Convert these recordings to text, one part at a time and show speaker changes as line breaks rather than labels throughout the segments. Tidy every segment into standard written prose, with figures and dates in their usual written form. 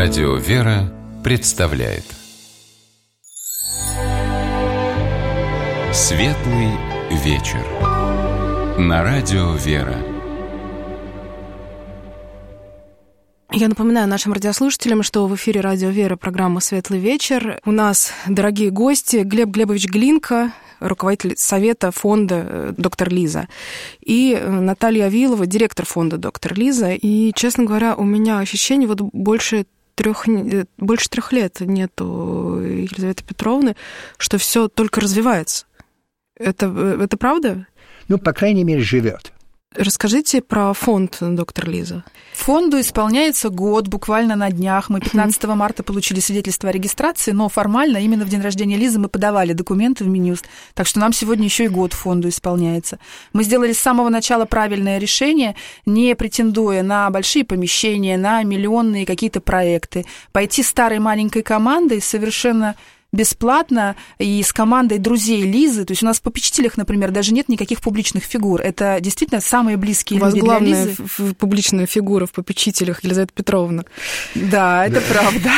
Радио «Вера» представляет Светлый вечер на Радио «Вера».
Я напоминаю нашим радиослушателям, что в эфире Радио «Вера» программа «Светлый вечер». У нас дорогие гости Глеб Глебович Глинка, руководитель совета фонда «Доктор Лиза», и Наталья Авилова, директор фонда «Доктор Лиза». И, честно говоря, у меня ощущение, вот больше 3 лет нету Елизаветы Петровны, что все только развивается. Это правда?
Ну, по крайней мере, живет.
Расскажите про фонд «Доктор Лиза».
Фонду исполняется год, буквально на днях. Мы 15 марта получили свидетельство о регистрации, но формально именно в день рождения Лизы мы подавали документы в Минюст. Так что нам сегодня еще и год фонду исполняется. Мы сделали с самого начала правильное решение, не претендуя на большие помещения, на миллионные какие-то проекты. Пойти старой маленькой командой совершенно бесплатно и с командой друзей Лизы. То есть у нас в попечителях, например, даже нет никаких публичных фигур. Это действительно самые близкие люди для Лизы.
У вас главная публичная фигура в попечителях Елизавета Петровна.
Да, это правда.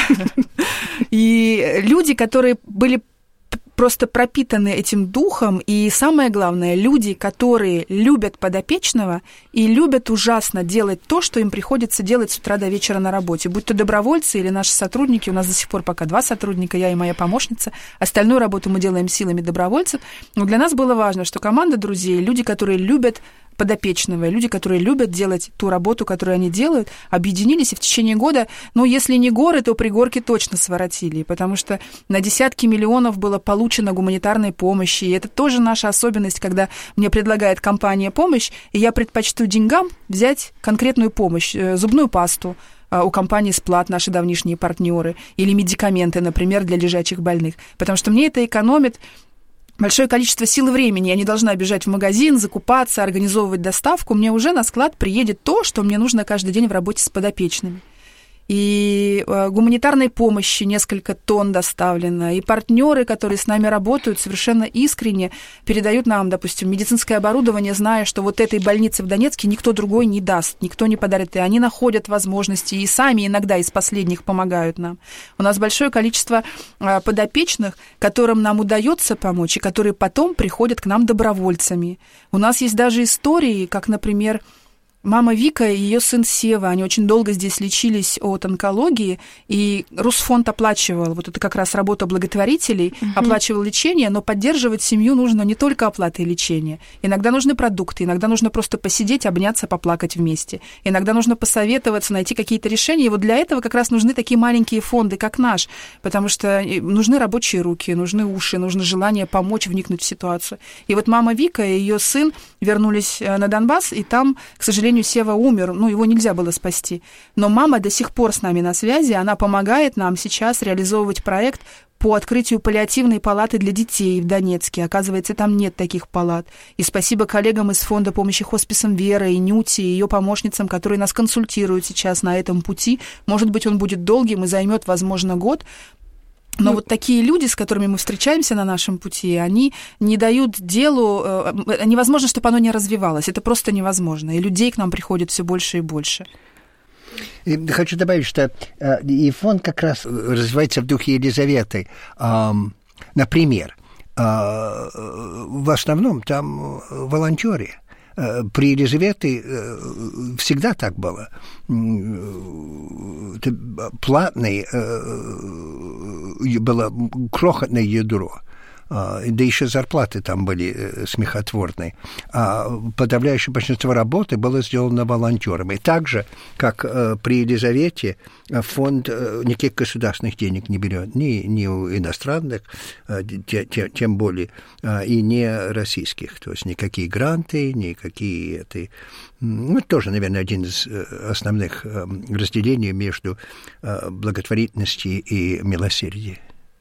И люди, которые были просто пропитаны этим духом, и самое главное, люди, которые любят подопечного и любят ужасно делать то, что им приходится делать с утра до вечера на работе. Будь то добровольцы или наши сотрудники, у нас до сих пор пока 2 сотрудника, я и моя помощница, остальную работу мы делаем силами добровольцев. Но для нас было важно, что команда друзей, люди, которые любят подопечного, люди, которые любят делать ту работу, которую они делают, объединились и в течение года, ну, если не горы, то пригорки точно своротили, потому что на десятки миллионов было получено гуманитарной помощи, и это тоже наша особенность, когда мне предлагает компания помощь, и я предпочту деньгам взять конкретную помощь, зубную пасту у компании «Сплат», наши давнишние партнеры, или медикаменты, например, для лежачих больных, потому что мне это экономит большое количество сил и времени. Я не должна бежать в магазин, закупаться, организовывать доставку. Мне уже на склад приедет то, что мне нужно каждый день в работе с подопечными. И гуманитарной помощи несколько тонн доставлено, и партнеры, которые с нами работают, совершенно искренне передают нам, допустим, медицинское оборудование, зная, что вот этой больнице в Донецке никто другой не даст, никто не подарит, и они находят возможности, и сами иногда из последних помогают нам. У нас большое количество подопечных, которым нам удается помочь, и которые потом приходят к нам добровольцами. У нас есть даже истории, как, например, мама Вика и ее сын Сева, они очень долго здесь лечились от онкологии, и Русфонд оплачивал, вот это как раз работа благотворителей, оплачивал лечение, но поддерживать семью нужно не только оплатой лечения. Иногда нужны продукты, иногда нужно просто посидеть, обняться, поплакать вместе. Иногда нужно посоветоваться, найти какие-то решения, и вот для этого как раз нужны такие маленькие фонды, как наш, потому что нужны рабочие руки, нужны уши, нужно желание помочь, вникнуть в ситуацию. И вот мама Вика и ее сын вернулись на Донбасс, и там, к сожалению, Сева умер, его нельзя было спасти. Но мама до сих пор с нами на связи, она помогает нам сейчас реализовывать проект по открытию паллиативной палаты для детей в Донецке. Оказывается, там нет таких палат. И спасибо коллегам из фонда помощи хосписам Веры и Нюте, и ее помощницам, которые нас консультируют сейчас на этом пути. Может быть, он будет долгим и займет, возможно, год. Но вот такие люди, с которыми мы встречаемся на нашем пути, они не дают делу... Невозможно, чтобы оно не развивалось. Это просто невозможно. И людей к нам приходит все больше и больше.
И хочу добавить, что и фонд как раз развивается в духе Елизаветы. Например, в основном там волонтеры. При Елизавете всегда так было. Платное было крохотное ядро. Да еще зарплаты там были смехотворные. А подавляющее большинство работы было сделано волонтерами. Так же, как при Елизавете, фонд никаких государственных денег не берет, ни у иностранных, тем более, и не российских. То есть никакие гранты, никакие... это тоже, наверное, один из основных разделений между благотворительностью и милосердием.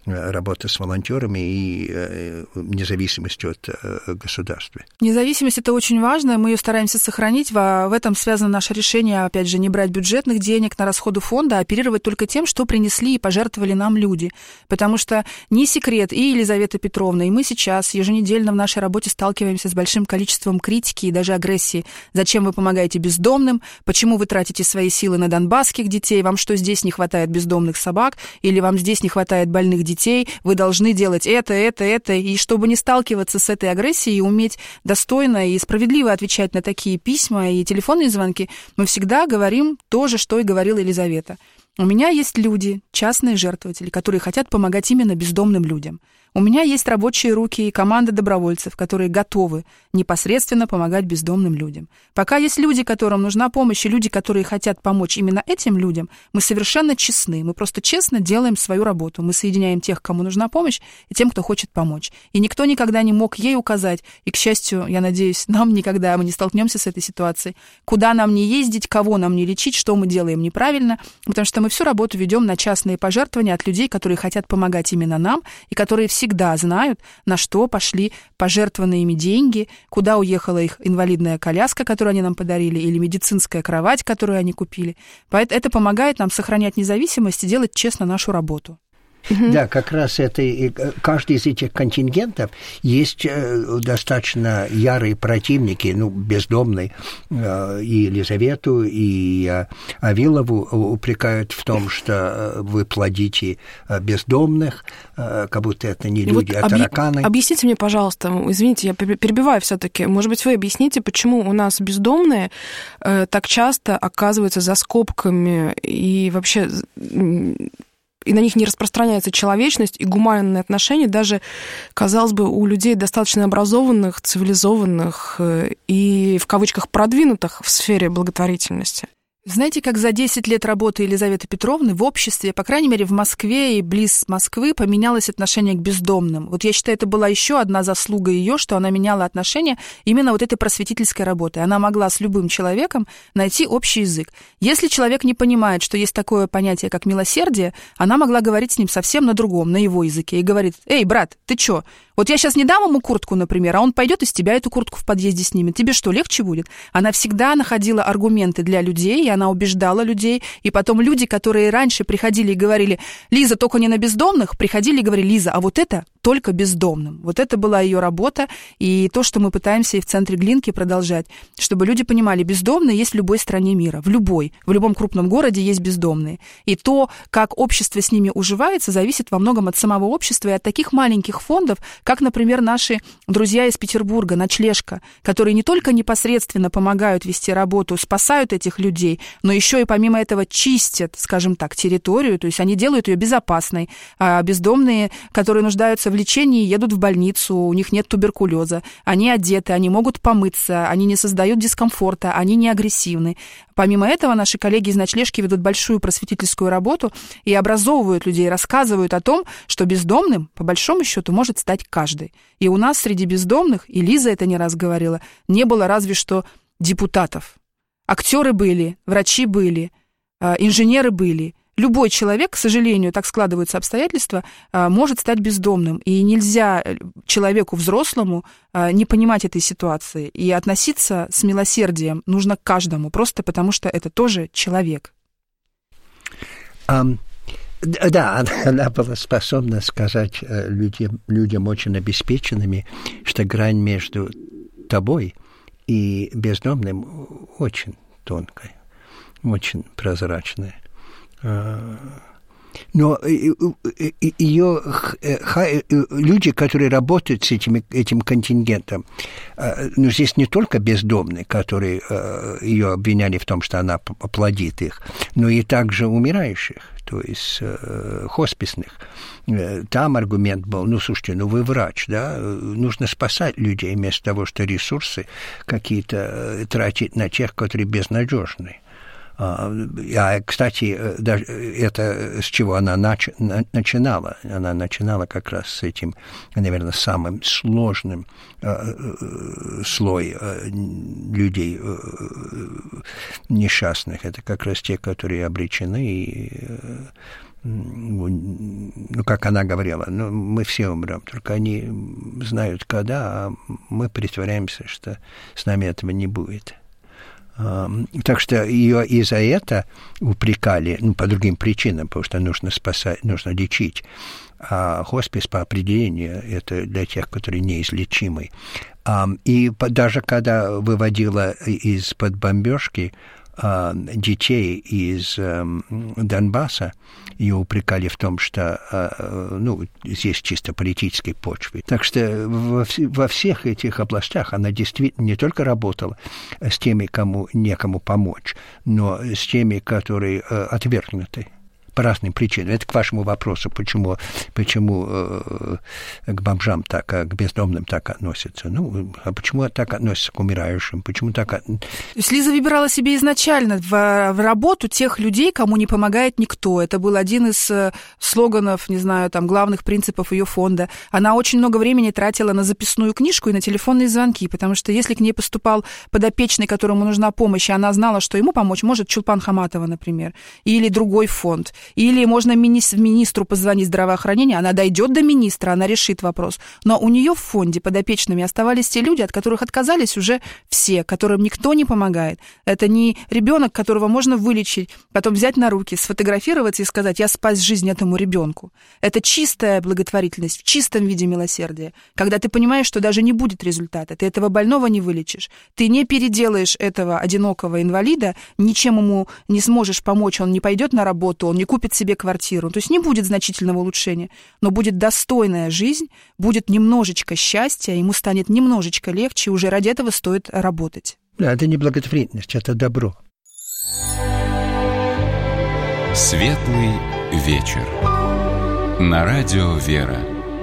работа с волонтерами и независимость от государства.
Независимость – это очень важно, мы ее стараемся сохранить. В этом связано наше решение, опять же, не брать бюджетных денег на расходы фонда, а оперировать только тем, что принесли и пожертвовали нам люди. Потому что не секрет, и Елизавета Петровна, и мы сейчас еженедельно в нашей работе сталкиваемся с большим количеством критики и даже агрессии. Зачем вы помогаете бездомным? Почему вы тратите свои силы на донбасских детей? Вам что, здесь не хватает бездомных собак? Или вам здесь не хватает больных детей? Вы должны делать это. И чтобы не сталкиваться с этой агрессией и уметь достойно и справедливо отвечать на такие письма и телефонные звонки, мы всегда говорим то же, что и говорила Елизавета. У меня есть люди, частные жертвователи, которые хотят помогать именно бездомным людям. У меня есть рабочие руки и команда добровольцев, которые готовы непосредственно помогать бездомным людям. Пока есть люди, которым нужна помощь, и люди, которые хотят помочь именно этим людям, мы совершенно честны. Мы просто честно делаем свою работу. Мы соединяем тех, кому нужна помощь, и тем, кто хочет помочь. И никто никогда не мог ей указать. И, к счастью, я надеюсь, нам никогда мы не столкнемся с этой ситуацией. Куда нам не ездить, кого нам не лечить, что мы делаем неправильно. Потому что мы всю работу ведем на частные пожертвования от людей, которые хотят помогать именно нам, и которые всегда знают, на что пошли пожертвованные ими деньги, куда уехала их инвалидная коляска, которую они нам подарили, или медицинская кровать, которую они купили. Это помогает нам сохранять независимость и делать честно нашу работу.
Да, как раз это каждый из этих контингентов есть достаточно ярые противники, бездомный, и Елизавету, и Авилову упрекают в том, что вы плодите бездомных, как будто это не люди, а тараканы.
Объясните мне, пожалуйста, извините, я перебиваю все-таки. Может быть, вы объясните, почему у нас бездомные так часто оказываются за скобками и вообще... и на них не распространяется человечность и гуманное отношение даже, казалось бы, у людей достаточно образованных, цивилизованных и, в кавычках, продвинутых в сфере благотворительности.
Знаете, как за 10 лет работы Елизаветы Петровны в обществе, по крайней мере, в Москве и близ Москвы, поменялось отношение к бездомным? Вот я считаю, это была еще одна заслуга ее, что она меняла отношение именно вот этой просветительской работы. Она могла с любым человеком найти общий язык. Если человек не понимает, что есть такое понятие, как милосердие, она могла говорить с ним совсем на другом, на его языке, и говорит: «Эй, брат, ты чё? Вот я сейчас не дам ему куртку, например, а он пойдет из тебя эту куртку в подъезде снимет. Тебе что, легче будет?» Она всегда находила аргументы для людей, и она убеждала людей. И потом люди, которые раньше приходили и говорили: «Лиза, только не на бездомных», приходили и говорили: «Лиза, а вот это только бездомным». Вот это была ее работа, и то, что мы пытаемся и в центре Глинки продолжать, чтобы люди понимали, бездомные есть в любой стране мира, в любом крупном городе есть бездомные. И то, как общество с ними уживается, зависит во многом от самого общества и от таких маленьких фондов, как, например, наши друзья из Петербурга, «Ночлежка», которые не только непосредственно помогают вести работу, спасают этих людей, но еще и помимо этого чистят, скажем так, территорию, то есть они делают ее безопасной. А бездомные, которые нуждаются в лечении, едут в больницу, у них нет туберкулеза, они одеты, они могут помыться, они не создают дискомфорта, они не агрессивны. Помимо этого, наши коллеги из «Ночлежки» ведут большую просветительскую работу и образовывают людей, рассказывают о том, что бездомным, по большому счету, может стать каждый. И у нас среди бездомных, и Лиза это не раз говорила, не было разве что депутатов. Актеры были, врачи были, инженеры были. Любой человек, к сожалению, так складываются обстоятельства, может стать бездомным. И нельзя человеку взрослому не понимать этой ситуации. И относиться с милосердием нужно к каждому, просто потому что это тоже человек.
Да, она была способна сказать людям очень обеспеченными, что грань между тобой и бездомным очень тонкая, очень прозрачная. Но ее люди, которые работают с этим контингентом, здесь не только бездомные, которые ее обвиняли в том, что она плодит их, но и также умирающих, то есть хосписных. Там аргумент был: слушайте, вы врач, да, нужно спасать людей вместо того, что ресурсы какие-то тратить на тех, которые безнадежны. Кстати, даже это с чего она начинала? Она начинала как раз с этим, наверное, самым сложным слой людей несчастных. Это как раз те, которые обречены и как она говорила, мы все умрем, только они знают когда, а мы притворяемся, что с нами этого не будет. Так что ее и за это упрекали, по другим причинам, потому что нужно спасать, нужно лечить. А хоспис по определению это для тех, которые неизлечимы. И даже когда выводила из-под бомбежки детей из Донбасса, ее упрекали в том, что здесь чисто политической почвы. Так что во всех этих областях она действительно не только работала с теми, кому некому помочь, но с теми, которые отвергнуты по разным причинам. Это к вашему вопросу, почему к бомжам так, к бездомным так относятся. А почему так относятся к умирающим? Почему так?
То есть Лиза выбирала себе изначально в работу тех людей, кому не помогает никто. Это был один из слоганов, не знаю, главных принципов ее фонда. Она очень много времени тратила на записную книжку и на телефонные звонки, потому что если к ней поступал подопечный, которому нужна помощь, и она знала, что ему помочь может Чулпан Хаматова, например, или другой фонд, или можно министру позвонить здравоохранения, она дойдет до министра, она решит вопрос. Но у нее в фонде подопечными оставались те люди, от которых отказались уже все, которым никто не помогает. Это не ребенок, которого можно вылечить, потом взять на руки, сфотографироваться и сказать: я спас жизнь этому ребенку. Это чистая благотворительность в чистом виде милосердия, когда ты понимаешь, что даже не будет результата, ты этого больного не вылечишь, ты не переделаешь этого одинокого инвалида, ничем ему не сможешь помочь, он не пойдет на работу, он не купит себе квартиру. То есть не будет значительного улучшения, но будет достойная жизнь, будет немножечко счастья, ему станет немножечко легче, уже ради этого стоит работать.
Да, это не благотворительность, это добро.
Светлый вечер. На радио «Вера».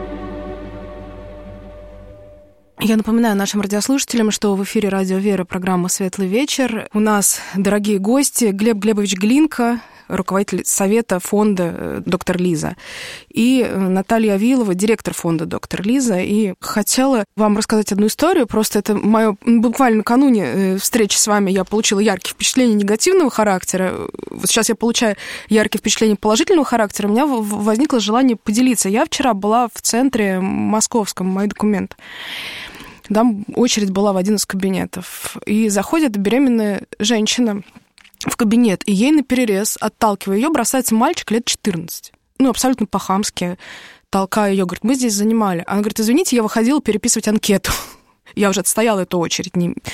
Я напоминаю нашим радиослушателям, что в эфире радио «Вера» программа «Светлый вечер». У нас дорогие гости Глеб Глебович Глинка, руководитель совета фонда «Доктор Лиза», и Наталья Авилова, директор фонда «Доктор Лиза». И хотела вам рассказать одну историю. Просто это мое буквально накануне встречи с вами я получила яркие впечатления негативного характера. Вот сейчас я получаю яркие впечатления положительного характера. У меня возникло желание поделиться. Я вчера была в центре московском, мои документы. Там очередь была в один из кабинетов. И заходит беременная женщина в кабинет, и ей наперерез, отталкивая ее, бросается мальчик лет 14. Абсолютно по-хамски, толкая ее, говорит: мы здесь занимали. Она говорит: извините, я выходила переписывать анкету. Я уже отстояла эту очередь.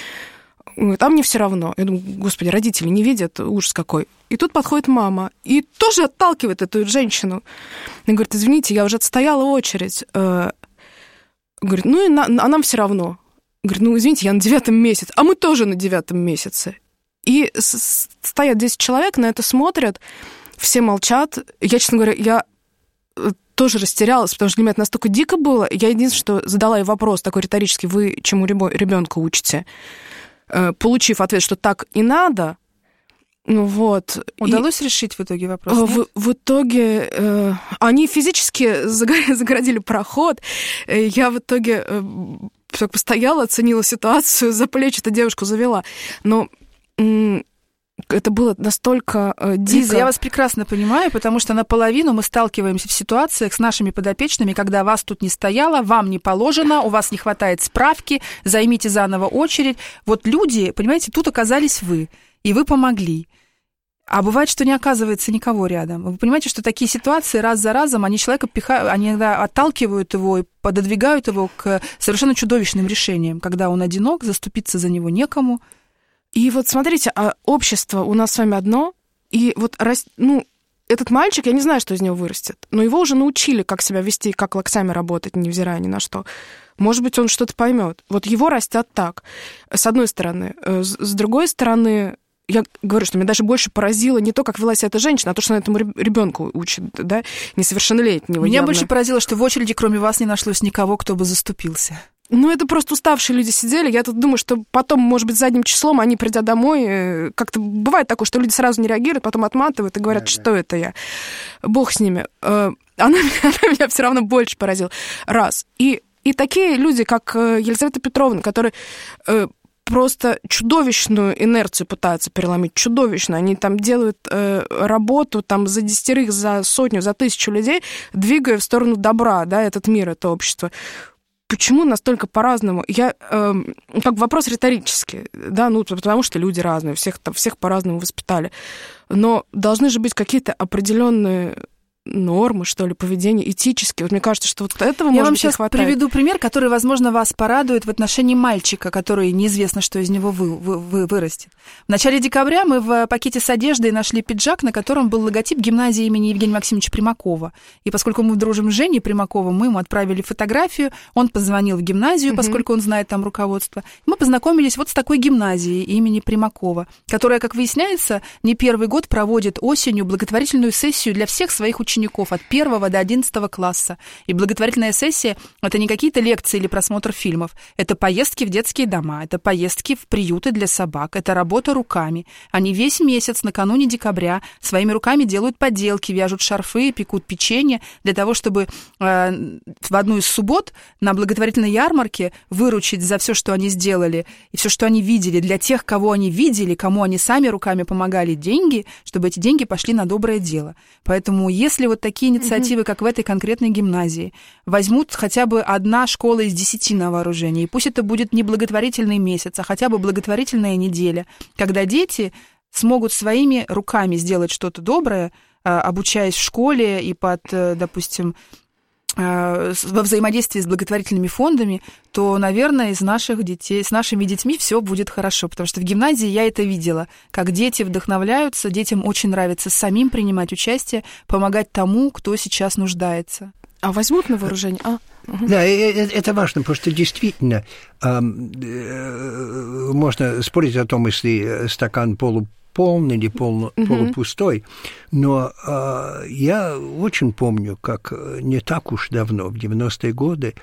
Там мне все равно. Я думаю: господи, родители не видят, ужас какой. И тут подходит мама и тоже отталкивает эту женщину. Она говорит: извините, я уже отстояла очередь. Говорит: и нам все равно. Говорит: извините, я на 9-м месяце, а мы тоже на 9-м месяце. И стоят 10 человек, на это смотрят, все молчат. Я, честно говоря, я тоже растерялась, потому что для меня это настолько дико было. Я единственное, что задала ей вопрос такой риторический: вы чему ребенка учите? Получив ответ, что так и надо.
Удалось решить в итоге вопрос?
В итоге они физически загородили проход. Я в итоге так постояла, оценила ситуацию, за плечи эту девушку завела. Но это было настолько дико.
Лиза, я вас прекрасно понимаю, потому что наполовину мы сталкиваемся в ситуациях с нашими подопечными, когда вас тут не стояло, вам не положено, у вас не хватает справки, займите заново очередь. Вот люди, понимаете, тут оказались вы, и вы помогли. А бывает, что не оказывается никого рядом. Вы понимаете, что такие ситуации раз за разом, они человека пихают, они иногда отталкивают его и пододвигают его к совершенно чудовищным решениям, когда он одинок, заступиться за него некому. И вот смотрите, а общество у нас с вами одно, и вот этот мальчик, я не знаю, что из него вырастет, но его уже научили, как себя вести, как локтями работать, невзирая ни на что. Может быть, он что-то поймет. Вот его растят так, с одной стороны. С другой стороны, я говорю, что меня даже больше поразило не то, как вела себя эта женщина, а то, что она этому ребенку учит, да, несовершеннолетнего. Меня больше поразило, что в очереди, кроме вас, не нашлось никого, кто бы заступился.
это просто уставшие люди сидели. Я тут думаю, что потом, может быть, задним числом они, придя домой, как-то бывает такое, что люди сразу не реагируют, потом отматывают и говорят, что это я. Бог с ними. Она меня все равно больше поразила. Раз. И такие люди, как Елизавета Петровна, которые просто чудовищную инерцию пытаются переломить, чудовищно. Они там делают работу там, за 10, за 100, за 1000 людей, двигая в сторону добра, да, этот мир, это общество. Почему настолько по-разному? Я как вопрос риторический, да, потому что люди разные, всех по-разному воспитали. Но должны же быть какие-то определенные нормы, что ли, поведения этические. Вот мне кажется, что вот этого, может быть, не хватает. Я вам сейчас
приведу пример, который, возможно, вас порадует в отношении мальчика, который неизвестно, что из него вырастет. В начале декабря мы в пакете с одеждой нашли пиджак, на котором был логотип гимназии имени Евгения Максимовича Примакова. И поскольку мы дружим с Женей Примаковым, мы ему отправили фотографию, он позвонил в гимназию, поскольку он знает там руководство. Мы познакомились вот с такой гимназией имени Примакова, которая, как выясняется, не первый год проводит осенью благотворительную сессию для всех своих учеников от 1 до 11 класса. И благотворительная сессия – это не какие-то лекции или просмотр фильмов. Это поездки в детские дома, это поездки в приюты для собак, это работа руками. Они весь месяц накануне декабря своими руками делают поделки, вяжут шарфы, пекут печенье для того, чтобы в одну из суббот на благотворительной ярмарке выручить за все, что они сделали, и все, что они видели, для тех, кого они видели, кому они сами руками помогали, деньги, чтобы эти деньги пошли на доброе дело. Поэтому если вот такие инициативы, как в этой конкретной гимназии, возьмут хотя бы одна школа из 10 на вооружение, и пусть это будет не благотворительный месяц, а хотя бы благотворительная неделя, когда дети смогут своими руками сделать что-то доброе, обучаясь в школе и под, допустим, во взаимодействии с благотворительными фондами, то, наверное, с нашими детьми все будет хорошо, потому что в гимназии я это видела, как дети вдохновляются, детям очень нравится самим принимать участие, помогать тому, кто сейчас нуждается.
А возьмут на вооружение?
Да, это важно, потому что действительно можно спорить о том, если стакан полный или полупустой, но я очень помню, как не так уж давно, в 90-е годы,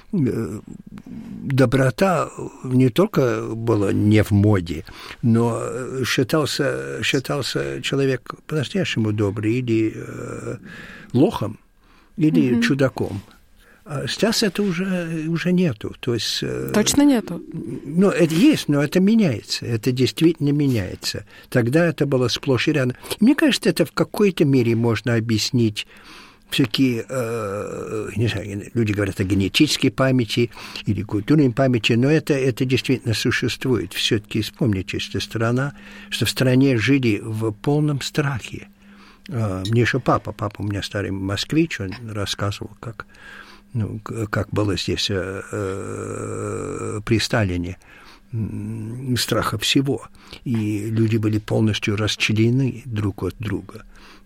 доброта не только была не в моде, но считался человек по-настоящему добрый или лохом, или чудаком. А сейчас это уже нету. То есть,
точно нету?
Ну, это есть, но это меняется. Это действительно меняется. Тогда это было сплошь и рядом. Мне кажется, это в какой-то мере можно объяснить все-таки, не знаю, люди говорят о генетической памяти или культурной памяти, но это действительно существует. Все-таки вспомните, что в стране жили в полном страхе. Мне еще папа у меня старый москвич, он рассказывал, как было здесь при Сталине, страха всего. И люди были полностью расчленены друг от друга.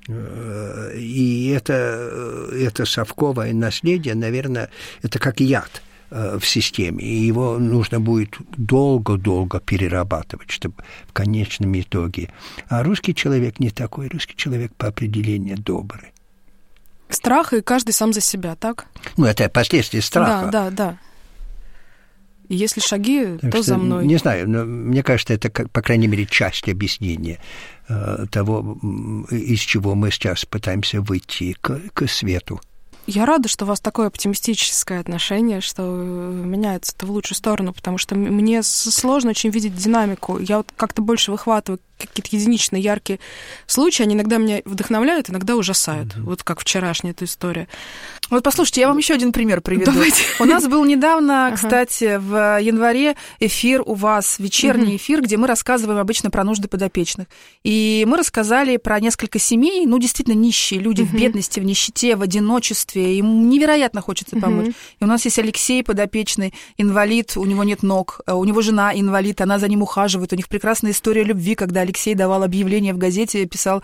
И это совковое наследие, наверное, это как яд в системе. И его нужно будет долго-долго перерабатывать, чтобы в конечном итоге. А русский человек не такой. Русский человек по определению добрый.
Страх, и каждый сам за себя, так?
Ну, это последствия страха.
Да. И если шаги,
так
то за мной.
Не знаю, но мне кажется, это, по крайней мере, часть объяснения того, из чего мы сейчас пытаемся выйти к свету.
Я рада, что у вас такое оптимистическое отношение, что меняется это в лучшую сторону, потому что мне сложно очень видеть динамику. Я вот как-то больше выхватываю какие-то единичные, яркие случаи. Они иногда меня вдохновляют, иногда ужасают. Вот как вчерашняя эта история.
Вот послушайте, я вам еще один пример приведу.
Давайте.
У нас был недавно, кстати, в январе эфир у вас, вечерний эфир, где мы рассказываем обычно про нужды подопечных. И мы рассказали про несколько семей, действительно нищие люди в бедности, в нищете, в одиночестве. Им невероятно хочется помочь. И у нас есть Алексей, подопечный, инвалид, у него нет ног, у него жена инвалид, она за ним ухаживает, у них прекрасная история любви, когда Алексей давал объявление в газете, писал: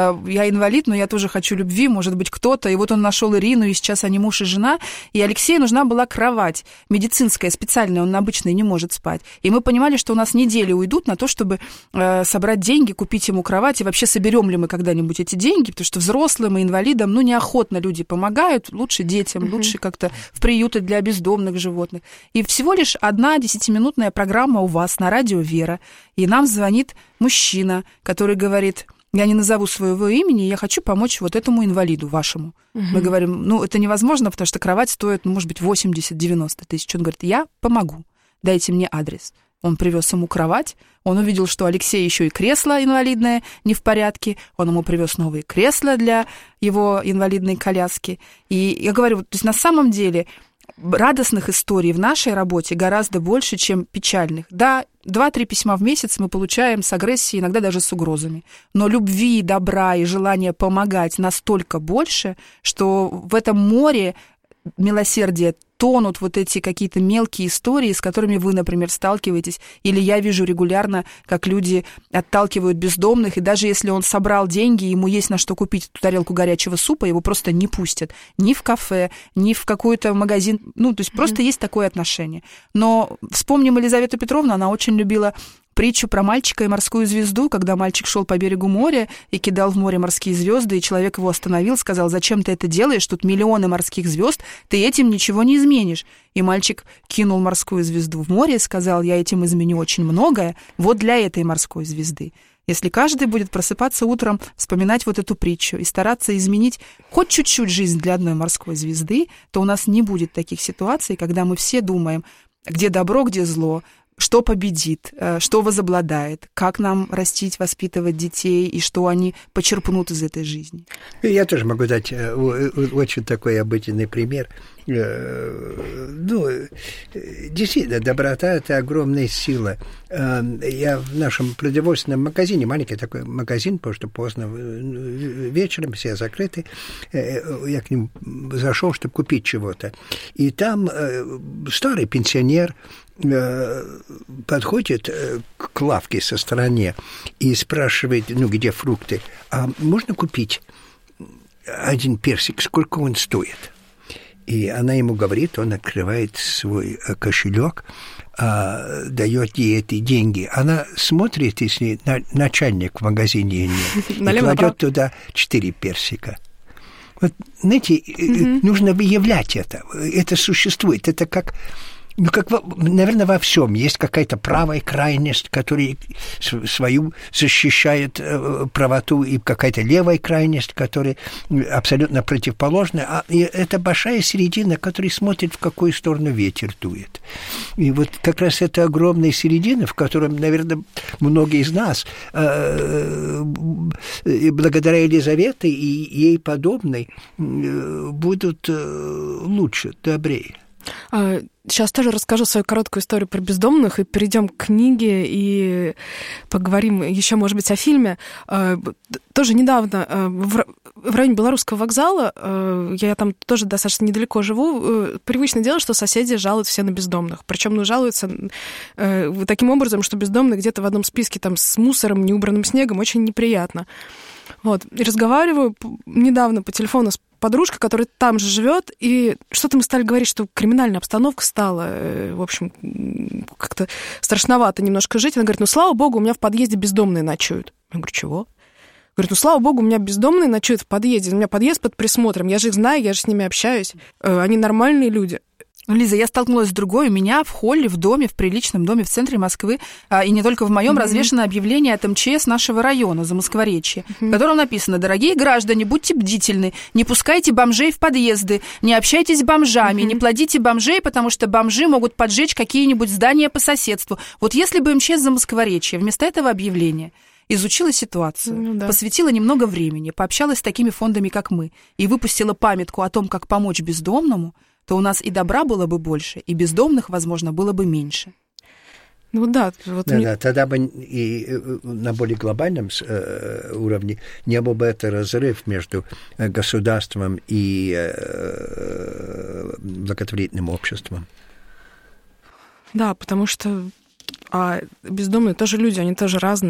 я инвалид, но я тоже хочу любви, может быть, кто-то. И вот он нашел Ирину, и сейчас они муж и жена. И Алексею нужна была кровать медицинская, специальная, он на обычной не может спать. И мы понимали, что у нас недели уйдут на то, чтобы собрать деньги, купить ему кровать, и вообще соберем ли мы когда-нибудь эти деньги, потому что взрослым и инвалидам, неохотно люди помогают, лучше детям, лучше как-то в приюты для бездомных животных. И всего лишь одна 10-минутная программа у вас на радио «Вера», и нам звонит мужчина, который говорит: я не назову своего имени, я хочу помочь вот этому инвалиду вашему. Мы говорим: это невозможно, потому что кровать стоит, может быть, 80-90 тысяч. Он говорит: я помогу, дайте мне адрес. Он привез ему кровать, он увидел, что Алексей еще и кресло инвалидное не в порядке, он ему привез новые кресла для его инвалидной коляски. И я говорю, то есть на самом деле радостных историй в нашей работе гораздо больше, чем печальных. Да, 2-3 письма в месяц мы получаем с агрессией, иногда даже с угрозами. Но любви, добра и желания помогать настолько больше, что в этом море милосердия тонут вот эти какие-то мелкие истории, с которыми вы, например, сталкиваетесь, или я вижу регулярно, как люди отталкивают бездомных, и даже если он собрал деньги, ему есть на что купить эту тарелку горячего супа, его просто не пустят ни в кафе, ни в какой-то магазин, то есть просто есть такое отношение. Но вспомним Елизавету Петровну, она очень любила притчу про мальчика и морскую звезду, когда мальчик шел по берегу моря и кидал в море морские звезды, и человек его остановил, сказал: зачем ты это делаешь, тут миллионы морских звезд, ты этим ничего не изменишь. И мальчик кинул морскую звезду в море и сказал: я этим изменю очень многое, вот для этой морской звезды. Если каждый будет просыпаться утром, вспоминать вот эту притчу и стараться изменить хоть чуть-чуть жизнь для одной морской звезды, то у нас не будет таких ситуаций, когда мы все думаем, где добро, где зло, что победит, что возобладает, как нам растить, воспитывать детей, и что они почерпнут из этой жизни.
Я тоже могу дать очень такой обыденный пример. Действительно, доброта – это огромная сила. Я в нашем продовольственном магазине, маленький такой магазин, потому что поздно вечером, все закрыты, я к ним зашел, чтобы купить чего-то. И там старый пенсионер подходит к лавке со стороны и спрашивает, где фрукты, а можно купить один персик, сколько он стоит? И она ему говорит, он открывает свой кошелек, дает ей эти деньги. Она смотрит, если начальник в магазине нет, и кладет туда 4 персика. Вот, знаете, нужно выявлять это. Это существует. Это как наверное, во всем есть какая-то правая крайность, которая свою защищает правоту, и какая-то левая крайность, которая абсолютно противоположная. А это большая середина, которая смотрит, в какую сторону ветер дует. И вот как раз эта огромная середина, в которой, наверное, многие из нас, благодаря Елизавете и ей подобной, будут лучше, добрее.
Сейчас тоже расскажу свою короткую историю про бездомных, и перейдем к книге, и поговорим еще, может быть, о фильме. Тоже недавно в районе Белорусского вокзала, я там тоже достаточно недалеко живу, привычное дело, что соседи жалуют все на бездомных. Причем жалуются таким образом, что бездомные где-то в одном списке там с мусором, неубранным снегом, очень неприятно. Вот. И разговариваю недавно по телефону с подружкой, которая там же живет, и что-то мы стали говорить, что криминальная обстановка стала, в общем, как-то страшновато немножко жить. Она говорит: слава богу, у меня в подъезде бездомные ночуют. Я говорю: чего? Говорит: слава богу, у меня бездомные ночуют в подъезде. У меня подъезд под присмотром, я же их знаю, я же с ними общаюсь. Они нормальные люди.
Лиза, я столкнулась с другой. У меня в холле, в доме, в приличном доме в центре Москвы, и не только в моем, развешено объявление от МЧС нашего района, Замоскворечье, в котором написано: дорогие граждане, будьте бдительны, не пускайте бомжей в подъезды, не общайтесь с бомжами, не плодите бомжей, потому что бомжи могут поджечь какие-нибудь здания по соседству. Вот если бы МЧС Замоскворечье вместо этого объявления изучила ситуацию, посвятила немного времени, пообщалась с такими фондами, как мы, и выпустила памятку о том, как помочь бездомному, то у нас и добра было бы больше, и бездомных, возможно, было бы меньше.
Да, тогда бы и на более глобальном уровне не был бы это разрыв между государством и благотворительным обществом.
Да, потому что бездомные тоже люди, они тоже разные.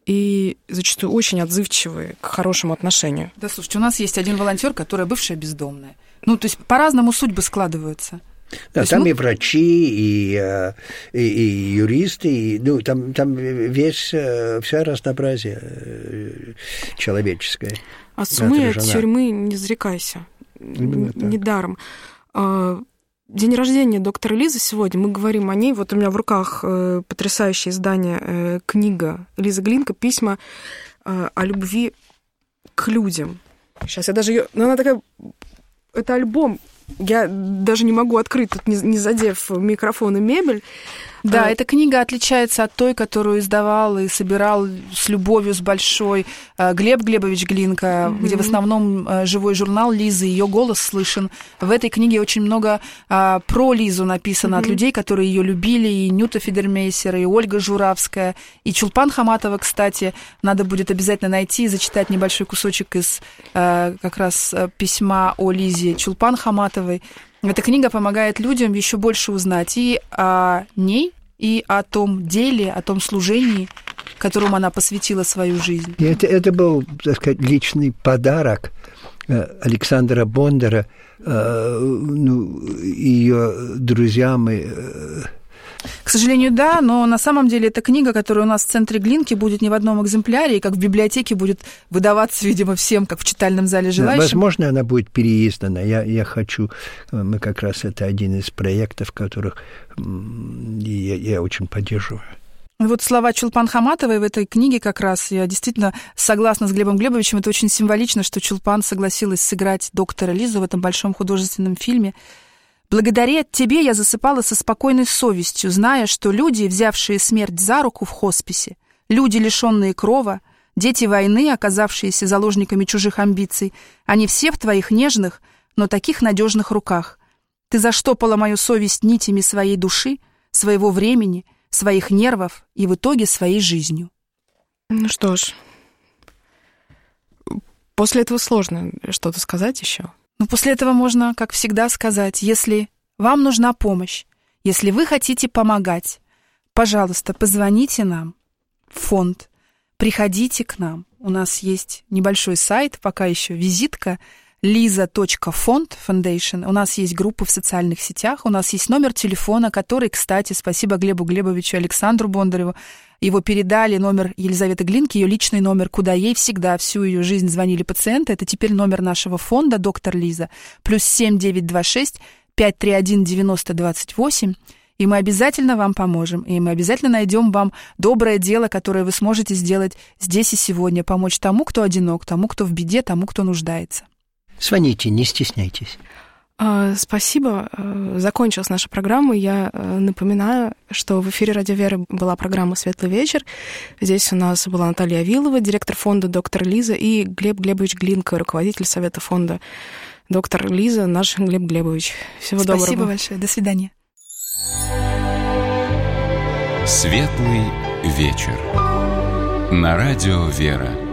и зачастую очень отзывчивые к хорошему отношению.
Да, слушайте, у нас есть один волонтер, которая бывшая бездомная. То есть по-разному судьбы складываются.
Да, там и врачи, и юристы, и, там все разнообразие человеческое.
А суммы от тюрьмы не зарекайся. Недаром. День рождения доктора Лизы сегодня, мы говорим о ней. Вот у меня в руках потрясающее издание, книга Лизы Глинка «Письма о любви к людям». Сейчас я даже ее... Она такая... Это альбом. Я даже не могу открыть, тут не задев микрофон и мебель.
Да, эта книга отличается от той, которую издавал и собирал с любовью, с большой Глеб Глебович Глинка, где в основном живой журнал Лизы, ее голос слышен. В этой книге очень много про Лизу написано от людей, которые ее любили, и Нюта Федермейсер, и Ольга Журавская, и Чулпан Хаматова, кстати. Надо будет обязательно найти и зачитать небольшой кусочек из как раз письма о Лизе Чулпан Хаматовой. Эта книга помогает людям еще больше узнать и о ней, и о том деле, о том служении, которому она посвятила свою жизнь. И
это был, так сказать, личный подарок Александра Бондара ее друзьям.
К сожалению, да, но на самом деле эта книга, которая у нас в центре Глинки, будет не в одном экземпляре, и как в библиотеке будет выдаваться, видимо, всем, как в читальном зале желающим.
Возможно, она будет переиздана. Я хочу... Мы как раз... Это один из проектов, которых я очень поддерживаю.
Вот слова Чулпан Хаматовой в этой книге как раз, я действительно согласна с Глебом Глебовичем, это очень символично, что Чулпан согласилась сыграть доктора Лизу в этом большом художественном фильме. «Благодаря тебе я засыпала со спокойной совестью, зная, что люди, взявшие смерть за руку в хосписе, люди, лишенные крова, дети войны, оказавшиеся заложниками чужих амбиций, они все в твоих нежных, но таких надежных руках. Ты заштопала мою совесть нитями своей души, своего времени, своих нервов и в итоге своей жизнью».
Ну что ж, после этого сложно что-то сказать еще.
После этого можно, как всегда, сказать, если вам нужна помощь, если вы хотите помогать, пожалуйста, позвоните нам в фонд, приходите к нам. У нас есть небольшой сайт, пока еще визитка, liza.fond foundation. У нас есть группы в социальных сетях, у нас есть номер телефона, который, кстати, спасибо Глебу Глебовичу и Александру Бондареву, его передали, номер Елизаветы Глинки, ее личный номер, куда ей всегда всю ее жизнь звонили пациенты. Это теперь номер нашего фонда «Доктор Лиза». +7 926 531 90 28. И мы обязательно вам поможем. И мы обязательно найдем вам доброе дело, которое вы сможете сделать здесь и сегодня. Помочь тому, кто одинок, тому, кто в беде, тому, кто нуждается.
Звоните, не стесняйтесь.
Спасибо. Закончилась наша программа. Я напоминаю, что в эфире «Радио Вера» была программа «Светлый вечер». Здесь у нас была Наталья Авилова, директор фонда «Доктор Лиза», и Глеб Глебович Глинка, руководитель совета фонда «Доктор Лиза», наш Глеб Глебович. Всего доброго.
Спасибо большое. До свидания.
«Светлый вечер» на Радио Вера.